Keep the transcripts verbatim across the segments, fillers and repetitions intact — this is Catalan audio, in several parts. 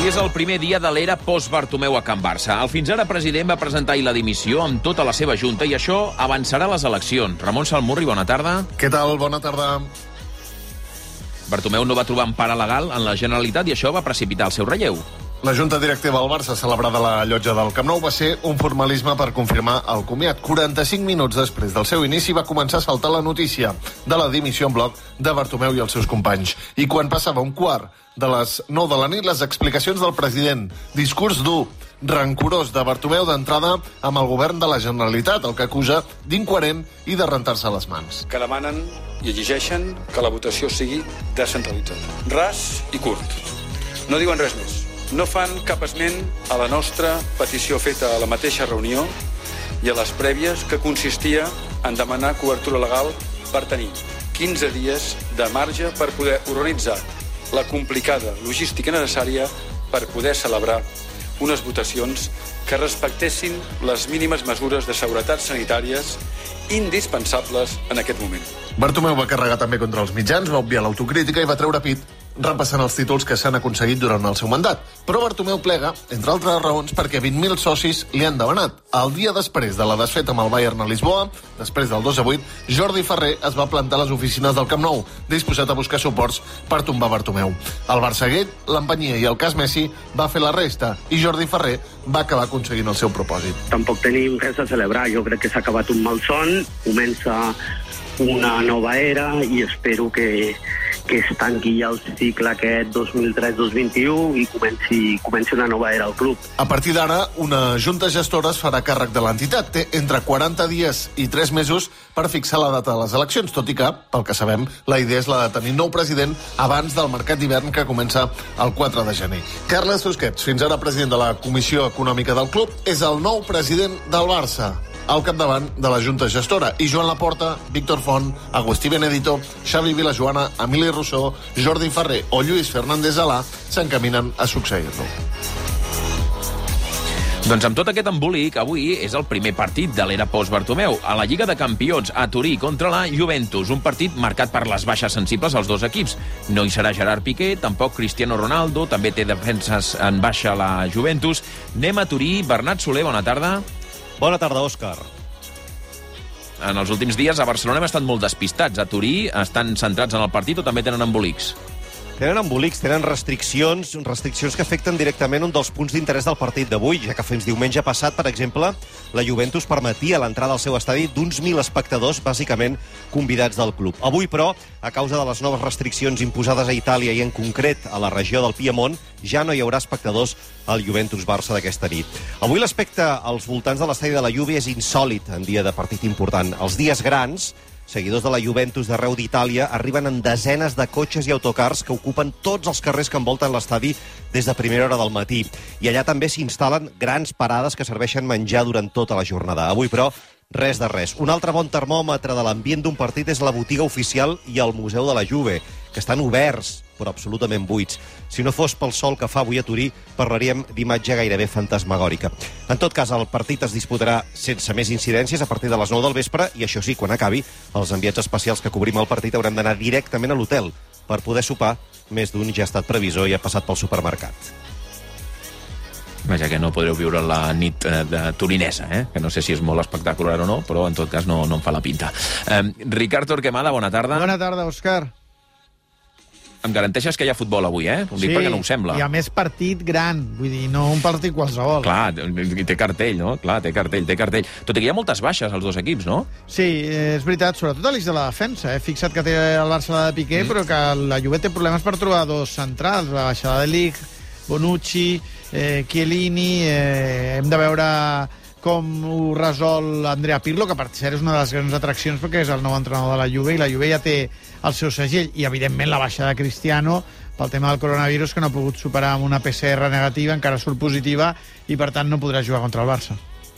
Avui és el primer dia de l'era post-Bartomeu a Can Barça. El fins ara president va presentar ahir la dimissió amb tota la seva junta i això avançarà les eleccions. Ramon Salmurri, bona tarda. Què tal? Bona tarda. Bartomeu no va trobar empara legal en la Generalitat i això va precipitar el seu relleu. La junta directiva del Barça, celebrada a la llotja del Camp Nou, va ser un formalisme per confirmar el comiat. quaranta-cinc minuts després del seu inici va començar a saltar la notícia de la dimissió en bloc de Bartomeu i els seus companys. I quan passava un quart de les nou de la nit, les explicacions del president. Discurs dur, rancorós de Bartomeu d'entrada amb el govern de la Generalitat, el que acusa d'incoherent i de rentar-se les mans. Que demanen i exigeixen que la votació sigui descentralitzada. Ras i curt. No diuen res més. No fan cap esment a la nostra petició feta a la mateixa reunió i a les prèvies que consistia en demanar cobertura legal per tenir quinze dies de marge per poder organitzar la complicada logística necessària per poder celebrar unes votacions que respectessin les mínimes mesures de seguretat sanitàries indispensables en aquest moment. Bartomeu va carregar també contra els mitjans, va obviar l'autocrítica i va treure pit repassant els títols que s'han aconseguit durant el seu mandat. Però Bartomeu plega, entre altres raons, perquè vint mil socis li han demanat. El dia després de la desfeta amb el Bayern a Lisboa, després del dos a vuit, Jordi Ferrer es va plantar a les oficines del Camp Nou, disposat a buscar suports per tombar Bartomeu. El Barçaguet, l'empenyia i el cas Messi va fer la resta, i Jordi Ferrer va acabar aconseguint el seu propòsit. Tampoc tenim res a celebrar. Jo crec que s'ha acabat un malson, comença una nova era i espero que, que es tanqui ja el cicle aquest dos mil tres dos mil vint u i comenci, comenci una nova era al club. A partir d'ara, una junta gestora es farà càrrec de l'entitat. Té entre quaranta dies i tres mesos per fixar la data de les eleccions, tot i que, pel que sabem, la idea és la de tenir nou president abans del mercat d'hivern que comença el quatre de gener. Carles Busquets, fins ara president de la Comissió Econòmica del club, és el nou president del Barça, al capdavant de la Junta Gestora. I Joan Laporta, Víctor Font, Agustí Benedito, Xavi Vilajoana, Emili Rousseau, Jordi Ferrer o Lluís Fernández Alà s'encaminen a succeir-lo. Doncs amb tot aquest embolic, avui és el primer partit de l'era post-Bartomeu. A la Lliga de Campions, a Turí, contra la Juventus. Un partit marcat per les baixes sensibles als dos equips. No hi serà Gerard Piqué, tampoc Cristiano Ronaldo, també té defenses en baixa la Juventus. Anem a Turí. Bernat Soler, bona tarda. Bona tarda, Òscar. En els últims dies a Barcelona hem estat molt despistats. A Turí estan centrats en el partit o també tenen embolics? Tenen embolics, tenen restriccions, restriccions que afecten directament un dels punts d'interès del partit d'avui, ja que fins diumenge passat, per exemple, la Juventus permetia l'entrada al seu estadi d'uns mil espectadors, bàsicament convidats del club. Avui, però, a causa de les noves restriccions imposades a Itàlia i en concret a la regió del Piemont, ja no hi haurà espectadors al Juventus-Barça d'aquesta nit. Avui l'aspecte als voltants de l'estadi de la Juve és insòlit en dia de partit important. Els dies grans, seguidors de la Juventus d'arreu d'Itàlia arriben en desenes de cotxes i autocars que ocupen tots els carrers que envolten l'estadi des de primera hora del matí. I allà també s'instal·len grans parades que serveixen menjar durant tota la jornada. Avui, però, res de res. Un altre bon termòmetre de l'ambient d'un partit és la botiga oficial i el Museu de la Juve, que estan oberts, però absolutament buits. Si no fos pel sol que fa avui a Turí, parlaríem d'imatge gairebé fantasmagòrica. En tot cas, el partit es disputarà sense més incidències a partir de les nou del vespre i, això sí, quan acabi, els enviats especials que cobrim el partit haurem d'anar directament a l'hotel per poder sopar. Més d'un ja ha estat previsor i ha passat pel supermercat. Vaja, que no podreu viure la nit eh, de turinesa, eh? Que no sé si és molt espectacular o no, però en tot cas no, no em fa la pinta. Eh, Ricard Torquemada, bona tarda. Bona tarda, Òscar. Em garanteixes que hi ha futbol avui, eh? Ho dic sí, perquè no ho sembla. I a més partit gran, vull dir, no un partit qualsevol. Clar, té cartell, no? Clar, té cartell, té cartell. Tot i que hi ha moltes baixes als dos equips, no? Sí, és veritat, sobretot a l'eix de la defensa. He fixat que té el Barça la de Piqué, mm. però que la Juve té problemes per trobar dos centrals, la baixada de Ligt, Bonucci, eh, Chiellini, eh, hem de veure com ho resol Andrea Pirlo, que per cert és una de les grans atraccions perquè és el nou entrenador de la Juve i la Juve ja té el seu segell i evidentment la baixada de Cristiano pel tema del coronavirus, que no ha pogut superar amb una P C R negativa, encara surt positiva i per tant no podrà jugar contra el Barça.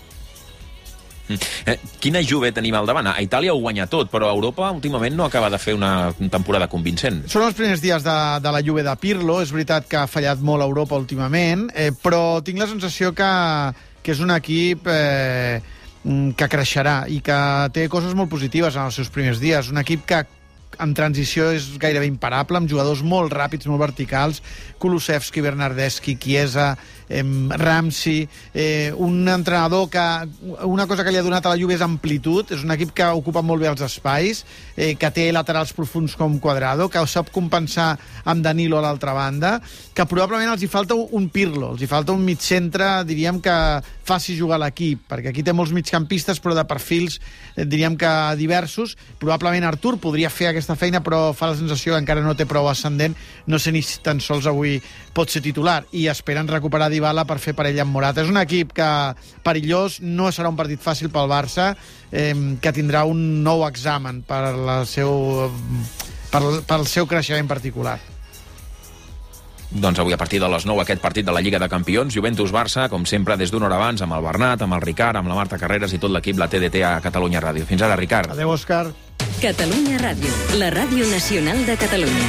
Eh, quina Juve tenim al davant? A Itàlia ho guanya tot, però a Europa últimament no acaba de fer una temporada convincent. Són els primers dies de, de la Juve de Pirlo. És veritat que ha fallat molt a Europa últimament, eh, però tinc la sensació que, que és un equip eh, que creixerà i que té coses molt positives en els seus primers dies. Un equip que en transició és gairebé imparable, amb jugadors molt ràpids, molt verticals, Kulusevski, Bernardeschi, Chiesa, eh, Ramsey, eh, un entrenador que una cosa que li ha donat a la Juve és amplitud, és un equip que ocupa molt bé els espais, eh, que té laterals profunds com Cuadrado, que sap compensar amb Danilo a l'altra banda, que probablement els hi falta un Pirlo, els hi falta un mig centre, diríem que faci jugar l'equip, perquè aquí té molts migcampistes, però de perfils, eh, diríem que diversos. Probablement Artur podria fer aquesta feina, però fa la sensació que encara no té prou ascendent, no sé ni si tan sols avui pot ser titular, i esperen recuperar Dybala per fer parella amb Morata. És un equip que perillós, no serà un partit fàcil pel Barça, eh, que tindrà un nou examen per la seu, per, pel seu creixement particular. Doncs avui a partir de les nou aquest partit de la Lliga de Campions, Juventus-Barça, com sempre des d'una hora abans, amb el Bernat, amb el Ricard, amb la Marta Carreras i tot l'equip, la T D T a Catalunya Ràdio. Fins ara, Ricard. Adéu, Òscar. Catalunya Ràdio, la ràdio nacional de Catalunya.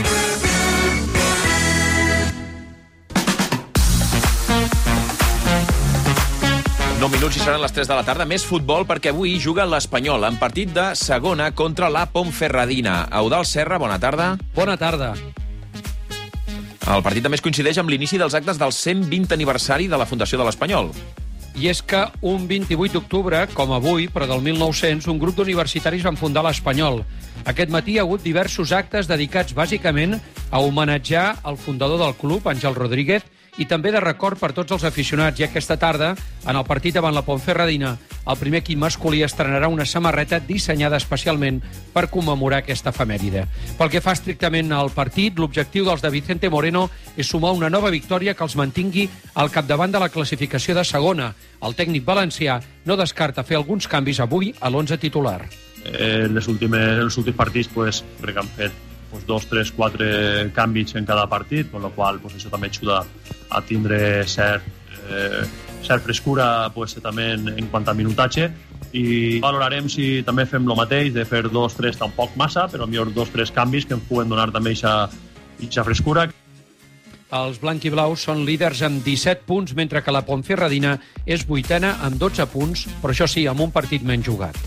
nou minuts i seran les tres de la tarda. Més futbol perquè avui juga l'Espanyol en partit de segona contra la Ponferradina. Eudald Serra, bona tarda. Bona tarda. El partit també es coincideix amb l'inici dels actes del cent vint aniversari de la fundació de l'Espanyol. I és que un vint-i-vuit d'octubre, com avui, però del mil nou-cents, un grup d'universitaris van fundar l'Espanyol. Aquest matí hi ha hagut diversos actes dedicats bàsicament a homenatjar el fundador del club, Àngel Rodríguez, i també de record per tots els aficionats. I aquesta tarda, en el partit davant la Ponferradina, el primer equip masculí estrenarà una samarreta dissenyada especialment per commemorar aquesta efemèride. Pel que fa estrictament al partit, l'objectiu dels de Vicente Moreno és sumar una nova victòria que els mantingui al capdavant de la classificació de segona. El tècnic valencià no descarta fer alguns canvis avui a l'onze titular. Eh, les últimes, en els últims partits pues, crec que han fet pues, dos, tres, quatre canvis en cada partit, con lo qual pues, això també ajuda a tindre cert, eh, cert frescura pues, també en, en quant a minutatge, i valorarem si també fem el mateix, de fer dos, tres tampoc massa, però millor dos, tres canvis que ens puguen donar també aquesta frescura. Els blanc-i-blaus són líders amb disset punts, mentre que la Ponferradina és vuitena amb dotze punts, però això sí, amb un partit menys jugat.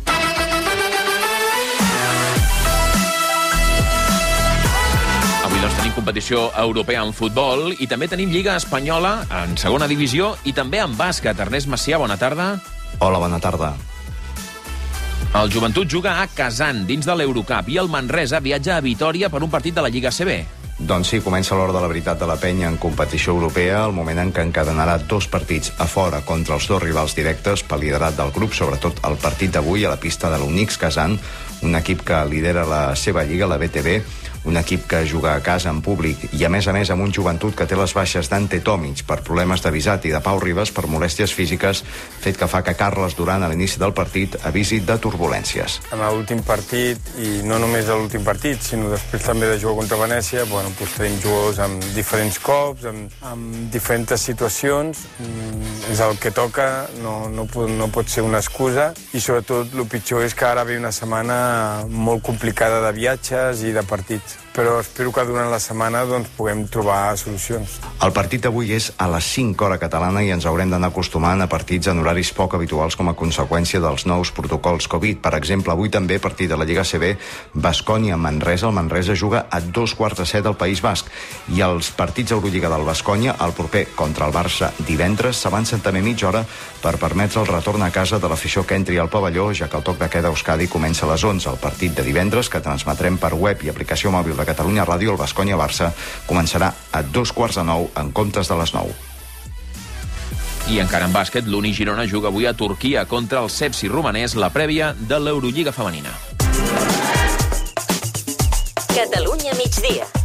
Doncs tenim competició europea en futbol i també tenim Lliga Espanyola en segona divisió i també en bàsquet. Ernest Macià, bona tarda. Hola, bona tarda. El Joventut juga a Kazan, dins de l'Eurocup, i el Manresa viatja a Vitòria per un partit de la Lliga A C B. Doncs sí, comença l'hora de la veritat de la penya en competició europea, el moment en què encadenarà dos partits a fora contra els dos rivals directes pel liderat del grup, sobretot el partit d'avui a la pista de l'Unix Kazan, un equip que lidera la seva lliga, la B T B, un equip que juga a casa en públic i, a més a més, amb un Joventut que té les baixes d'Ante Tomic per problemes de visat i de Pau Ribas per molèsties físiques, fet que fa que Carles Duran, a l'inici del partit, avisi de turbulències. En l'últim partit, i no només a l'últim partit, sinó després també de jugar contra Venècia, bueno, doncs tenim jugadors amb diferents cops, amb, amb diferents situacions, mm, és el que toca, no, no, pot, no pot ser una excusa, i sobretot el pitjor és que ara ve una setmana molt complicada de viatges i de partits. Però espero que durant la setmana doncs, puguem trobar solucions. El partit d'avui és a les cinc hora catalana i ens haurem d'anar acostumant a partits en horaris poc habituals com a conseqüència dels nous protocols Covid. Per exemple, avui també partit de la Lliga A C B, Baskonia-Manresa. El Manresa juga a dos quarts de set al País Basc. I els partits Eurolliga del Baskonia, el proper contra el Barça divendres, s'avancen també mitja hora per permetre el retorn a casa de l'afició que entri al pavelló, ja que el toc de queda a Euskadi comença a les onze. El partit de divendres, que transmetrem per web i aplicació mòbil de Catalunya Ràdio, el Baskonia-Barça, començarà a dos quarts de nou en comptes de les nou. I encara en bàsquet, l'Uni Girona juga avui a Turquia contra el Sepsi romanès, la prèvia de l'Eurolliga femenina. Catalunya migdia.